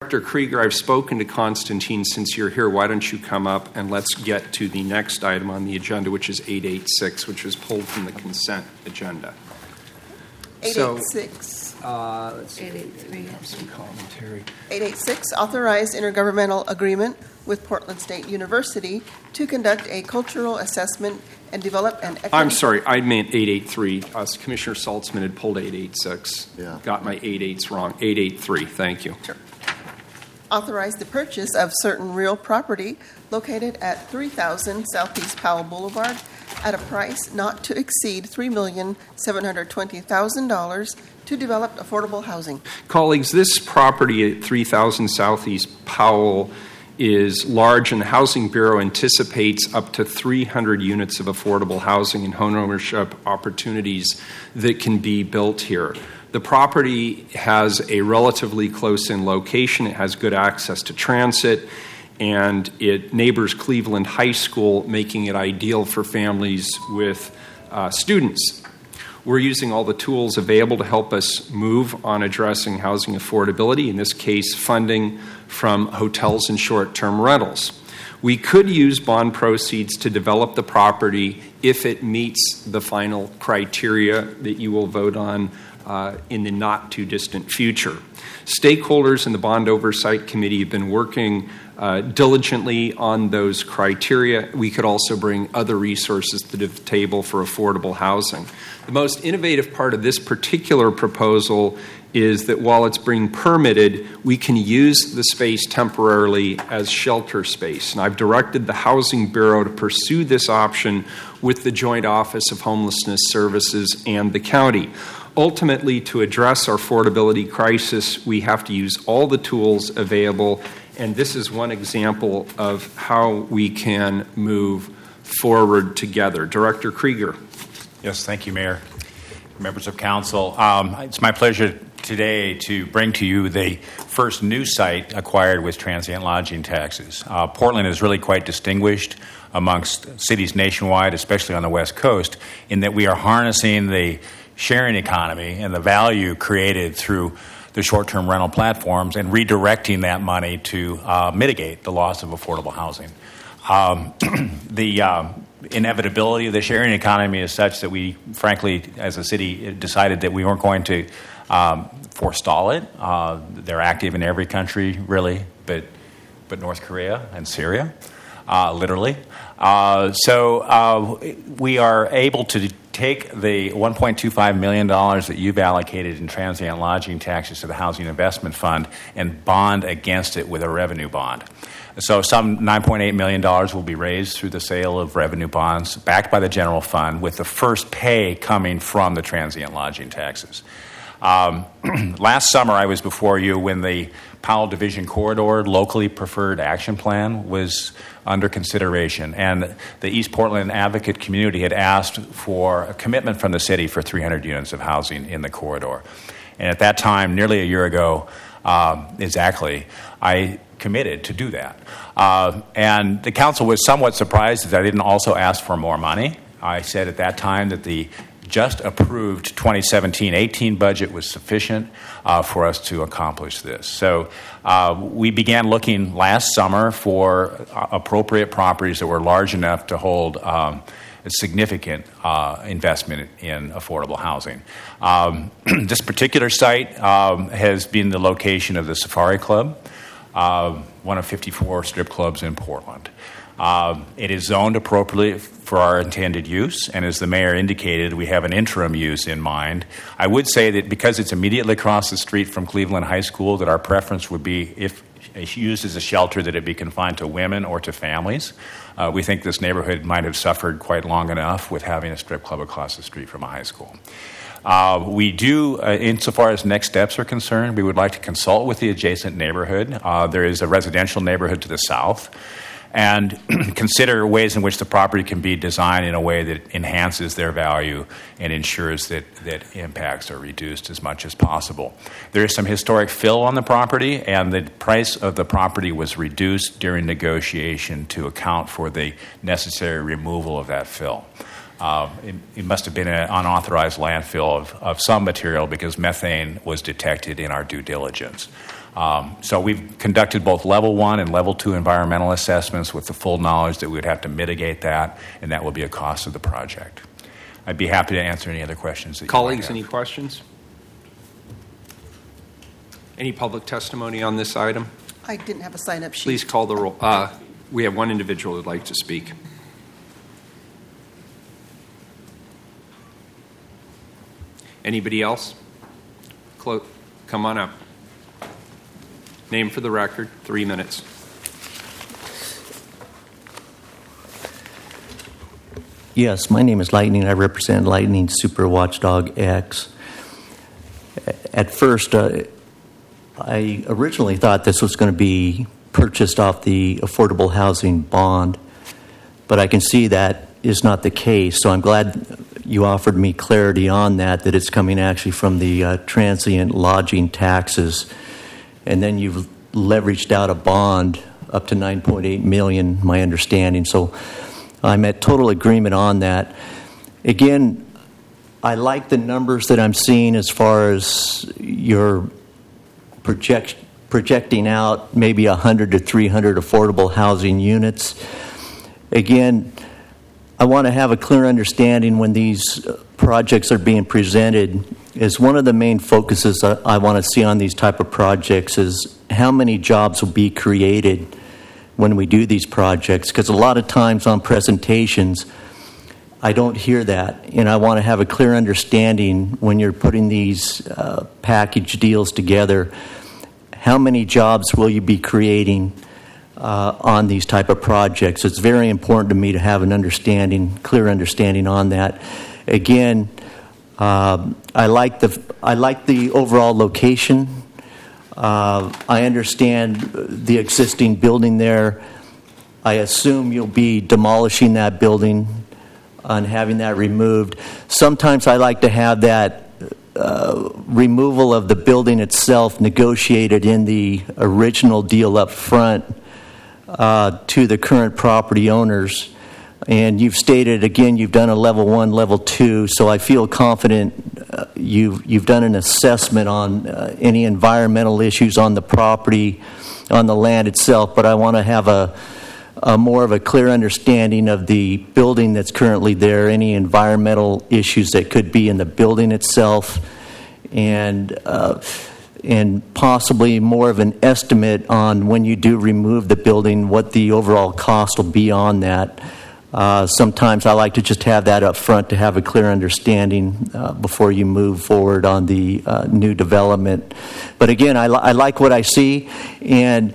Director Krieger, I've spoken to Constantine. Since you're here, why don't you come up and let's get to the next item on the agenda, which is 886, which was pulled from the consent agenda. 886. Let's see. 883. Have some commentary. 886, authorized intergovernmental agreement with Portland State University to conduct a cultural assessment and develop an equity. I'm sorry, I meant 883. Commissioner Saltzman had pulled 886. Yeah. Got my 88s wrong. 883, thank you. Sure. Authorize the purchase of certain real property located at 3000 Southeast Powell Boulevard at a price not to exceed $3,720,000 to develop affordable housing. Colleagues, this property at 3000 Southeast Powell is large, and the Housing Bureau anticipates up to 300 units of affordable housing and homeownership opportunities that can be built here. The property has a relatively close-in location. It has good access to transit, and it neighbors Cleveland High School, making it ideal for families with students. We're using all the tools available to help us move on addressing housing affordability, in this case, funding from hotels and short-term rentals. We could use bond proceeds to develop the property if it meets the final criteria that you will vote on in the not-too-distant future. Stakeholders in the Bond Oversight Committee have been working diligently on those criteria. We could also bring other resources to the table for affordable housing. The most innovative part of this particular proposal is that while it's being permitted, we can use the space temporarily as shelter space. And I've directed the Housing Bureau to pursue this option with the Joint Office of Homelessness Services and the county. Ultimately, to address our affordability crisis, we have to use all the tools available, and this is one example of how we can move forward together. Director Krieger. Yes, thank you, Mayor. Members of Council, it's my pleasure today to bring to you the first new site acquired with transient lodging taxes. Portland is really quite distinguished amongst cities nationwide, especially on the West Coast, in that we are harnessing the sharing economy and the value created through the short-term rental platforms and redirecting that money to mitigate the loss of affordable housing. The inevitability of the sharing economy is such that we, frankly, as a city, decided that we weren't going to forestall it. They're active in every country, really, but North Korea and Syria, literally. So we are able to take the $1.25 million that you've allocated in transient lodging taxes to the Housing Investment Fund and bond against it with a revenue bond. So some $9.8 million will be raised through the sale of revenue bonds backed by the general fund, with the first pay coming from the transient lodging taxes. Last summer, I was before you when the Powell Division Corridor locally preferred action plan was under consideration, and the East Portland advocate community had asked for a commitment from the city for 300 units of housing in the corridor. And at that time, nearly a year ago, exactly, I committed to do that. And the council was somewhat surprised that I didn't also ask for more money. I said at that time that the just approved 2017-18 budget was sufficient for us to accomplish this. So we began looking last summer for appropriate properties that were large enough to hold a significant investment in affordable housing. This particular site has been the location of the Safari Club, one of 54 strip clubs in Portland. It is zoned appropriately for our intended use, and as the mayor indicated, we have an interim use in mind. I would say that because it's immediately across the street from Cleveland High School, that our preference would be, if used as a shelter, that it be confined to women or to families. We think this neighborhood might have suffered quite long enough with having a strip club across the street from a high school. We do, insofar as next steps are concerned, we would like to consult with the adjacent neighborhood. There is a residential neighborhood to the south, and consider ways in which the property can be designed in a way that enhances their value and ensures that impacts are reduced as much as possible. There is some historic fill on the property, and the price of the property was reduced during negotiation to account for the necessary removal of that fill. It must have been an unauthorized landfill of some material because methane was detected in our due diligence. So we've conducted both level 1 and level 2 environmental assessments with the full knowledge that we would have to mitigate that, and that will be a cost of the project. I'd be happy to answer any other questions that Colleagues, you might any questions? Any public testimony on this item? I didn't have a sign-up sheet. Please call the roll. We have one individual who would like to speak. Anybody else? Come on up. Name for the record, 3 minutes. Yes, my name is Lightning. I represent Lightning Super Watchdog X. At first, I originally thought this was going to be purchased off the affordable housing bond, but I can see that is not the case. So I'm glad you offered me clarity on that it's coming actually from the transient lodging taxes. And then you've leveraged out a bond up to $9.8 million, my understanding. So I'm at total agreement on that. Again, I like the numbers that I'm seeing as far as your projecting out maybe 100 to 300 affordable housing units. Again, I want to have a clear understanding when these projects are being presented. Is one of the main focuses I want to see on these type of projects is how many jobs will be created when we do these projects, because a lot of times on presentations I don't hear that, and I want to have a clear understanding when you're putting these package deals together, how many jobs will you be creating on these type of projects. It's very important to me to have an understanding, clear understanding on that. Again, I like the overall location. I understand the existing building there. I assume you'll be demolishing that building and having that removed. Sometimes I like to have that removal of the building itself negotiated in the original deal up front to the current property owners. And you've stated, again, you've done a level 1, level 2, so I feel confident you've done an assessment on any environmental issues on the property, on the land itself, but I want to have a more of a clear understanding of the building that's currently there, any environmental issues that could be in the building itself, and possibly more of an estimate on when you do remove the building, what the overall cost will be on that. Sometimes I like to just have that up front to have a clear understanding before you move forward on the new development. But again, I like what I see. And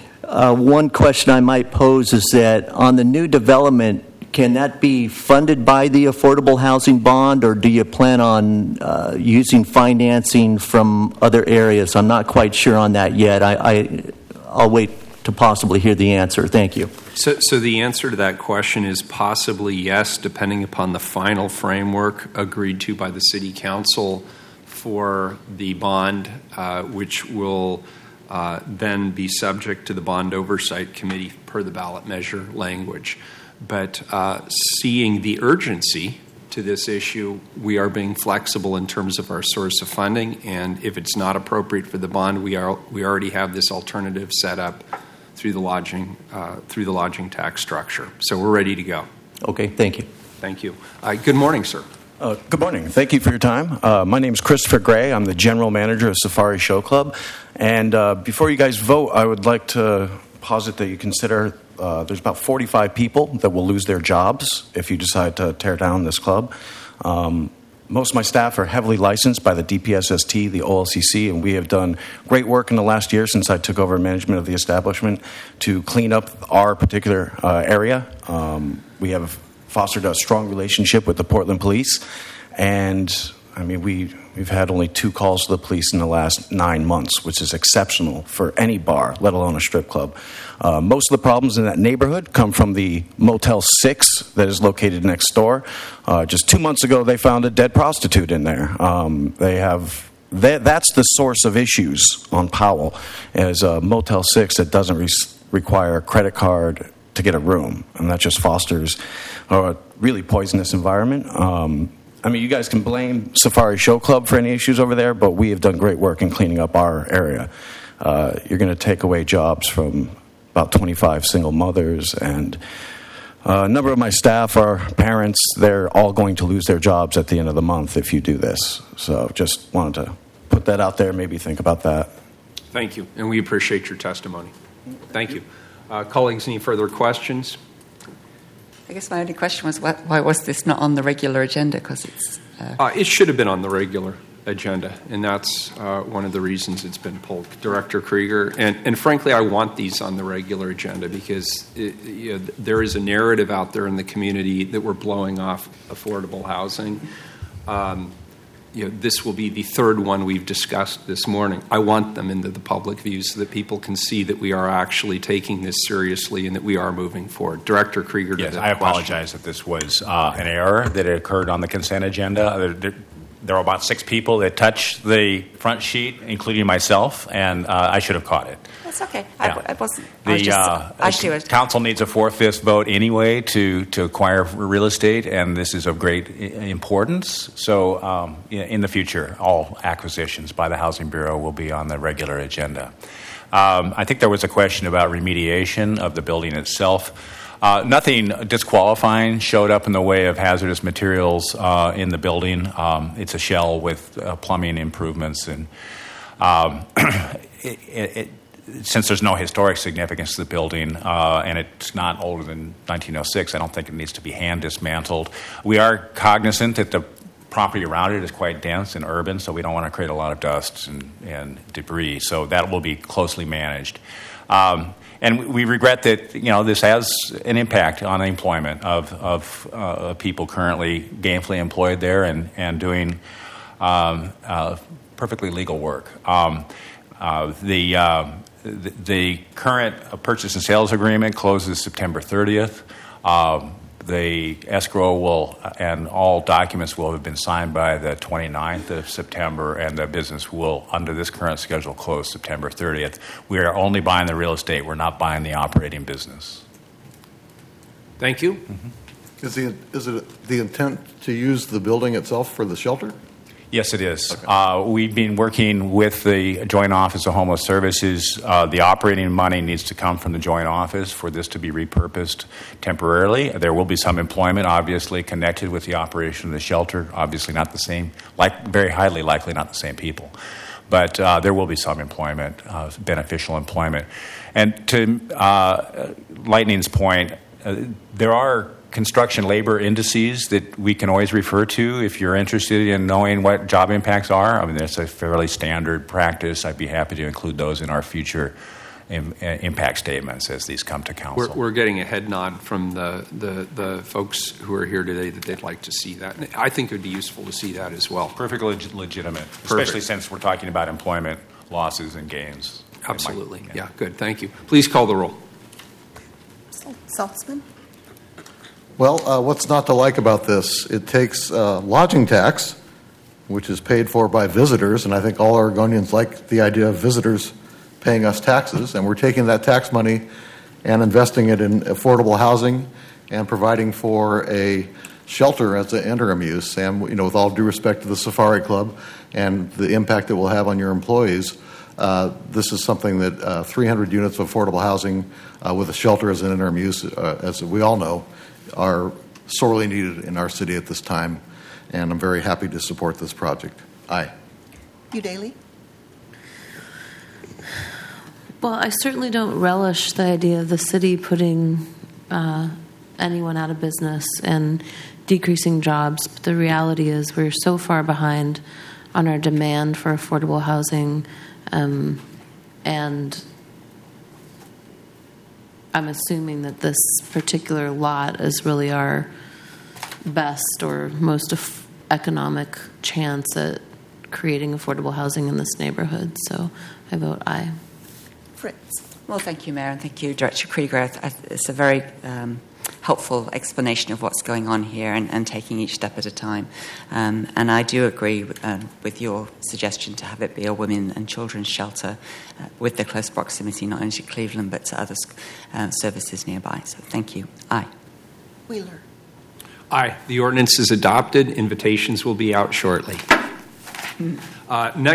one question I might pose is that on the new development, can that be funded by the affordable housing bond, or do you plan on using financing from other areas? I'm not quite sure on that yet. I'll wait to possibly hear the answer. Thank you. So the answer to that question is possibly yes, depending upon the final framework agreed to by the City Council for the bond, which will then be subject to the Bond Oversight Committee per the ballot measure language. But seeing the urgency to this issue, we are being flexible in terms of our source of funding, and if it's not appropriate for the bond, we already have this alternative set up through the lodging tax structure. So we're ready to go. Okay, thank you. Thank you. Good morning, sir. Good morning. Thank you for your time. My name is Christopher Gray. I'm the general manager of Safari Show Club. And before you guys vote, I would like to posit that you consider there's about 45 people that will lose their jobs if you decide to tear down this club. Most of my staff are heavily licensed by the DPSST, the OLCC, and we have done great work in the last year since I took over management of the establishment to clean up our particular area. We have fostered a strong relationship with the Portland Police, and I mean, we've had only 2 calls to the police in the last 9 months, which is exceptional for any bar, let alone a strip club. Most of the problems in that neighborhood come from the Motel 6 that is located next door. Just 2 months ago, they found a dead prostitute in there. That's the source of issues on Powell, is a Motel 6 that doesn't require a credit card to get a room, and that just fosters a really poisonous environment. I mean, you guys can blame Safari Show Club for any issues over there, but we have done great work in cleaning up our area. You're going to take away jobs from about 25 single mothers, and a number of my staff are parents. They're all going to lose their jobs at the end of the month if you do this. So just wanted to put that out there, maybe think about that. Thank you, and we appreciate your testimony. Thank you. Colleagues, any further questions? I guess my only question was, why was this not on the regular agenda? Because it's... It should have been on the regular agenda, and that's one of the reasons it's been pulled. Director Krieger, and frankly, I want these on the regular agenda because there is a narrative out there in the community that we're blowing off affordable housing. This will be the third one we've discussed this morning. I want them into the public view so that people can see that we are actually taking this seriously and that we are moving forward. Director Krieger, yes, I apologize that this was an error that occurred on the consent agenda. There were about 6 people that touched the front sheet, including myself, and I should have caught it. That's okay. Yeah. I wasn't. Council needs a 4/5 vote anyway to acquire real estate, and this is of great importance. So in the future, all acquisitions by the Housing Bureau will be on the regular agenda. I think there was a question about remediation of the building itself. Nothing disqualifying showed up in the way of hazardous materials in the building. It's a shell with plumbing improvements, and since there's no historic significance to the building and it's not older than 1906, I don't think it needs to be hand dismantled. We are cognizant that the property around it is quite dense and urban, so we don't want to create a lot of dust and debris. So that will be closely managed. And we regret that this has an impact on the employment of people currently gainfully employed there and doing perfectly legal work. The current purchase and sales agreement closes September 30th. The escrow and all documents will have been signed by the 29th of September, and the business will, under this current schedule, close September 30th. We are only buying the real estate. We're not buying the operating business. Thank you. Mm-hmm. Is it the intent to use the building itself for the shelter? Yes, it is. Okay. We've been working with the Joint Office of Homeless Services. The operating money needs to come from the Joint Office for this to be repurposed temporarily. There will be some employment, obviously, connected with the operation of the shelter. Obviously not the same, very highly likely not the same people. But there will be some employment, beneficial employment. And to Lightning's point, there are construction labor indices that we can always refer to if you're interested in knowing what job impacts are. I mean, that's a fairly standard practice. I'd be happy to include those in our future impact statements as these come to council. We're getting a head nod from the folks who are here today that they'd like to see that. And I think it would be useful to see that as well. Perfectly legitimate, especially since we're talking about employment losses and gains. Absolutely. Yeah, good. Thank you. Please call the roll. Saltzman? Well, what's not to like about this? It takes lodging tax, which is paid for by visitors, and I think all Oregonians like the idea of visitors paying us taxes, and we're taking that tax money and investing it in affordable housing and providing for a shelter as an interim use. And with all due respect to the Safari Club and the impact it will have on your employees, this is something that 300 units of affordable housing with a shelter as an interim use, as we all know, are sorely needed in our city at this time, and I'm very happy to support this project. Aye. Udaley? Well, I certainly don't relish the idea of the city putting anyone out of business and decreasing jobs, but the reality is we're so far behind on our demand for affordable housing, and I'm assuming that this particular lot is really our best or most economic chance at creating affordable housing in this neighborhood. So I vote aye. Fritz? Well, thank you, Mayor, and thank you, Director Krieger. It's a very helpful explanation of what's going on here and taking each step at a time. And I do agree with your suggestion to have it be a women and children's shelter with the close proximity not only to Cleveland but to other services nearby. So thank you. Aye. Wheeler. Aye. The ordinance is adopted. Invitations will be out shortly. Next.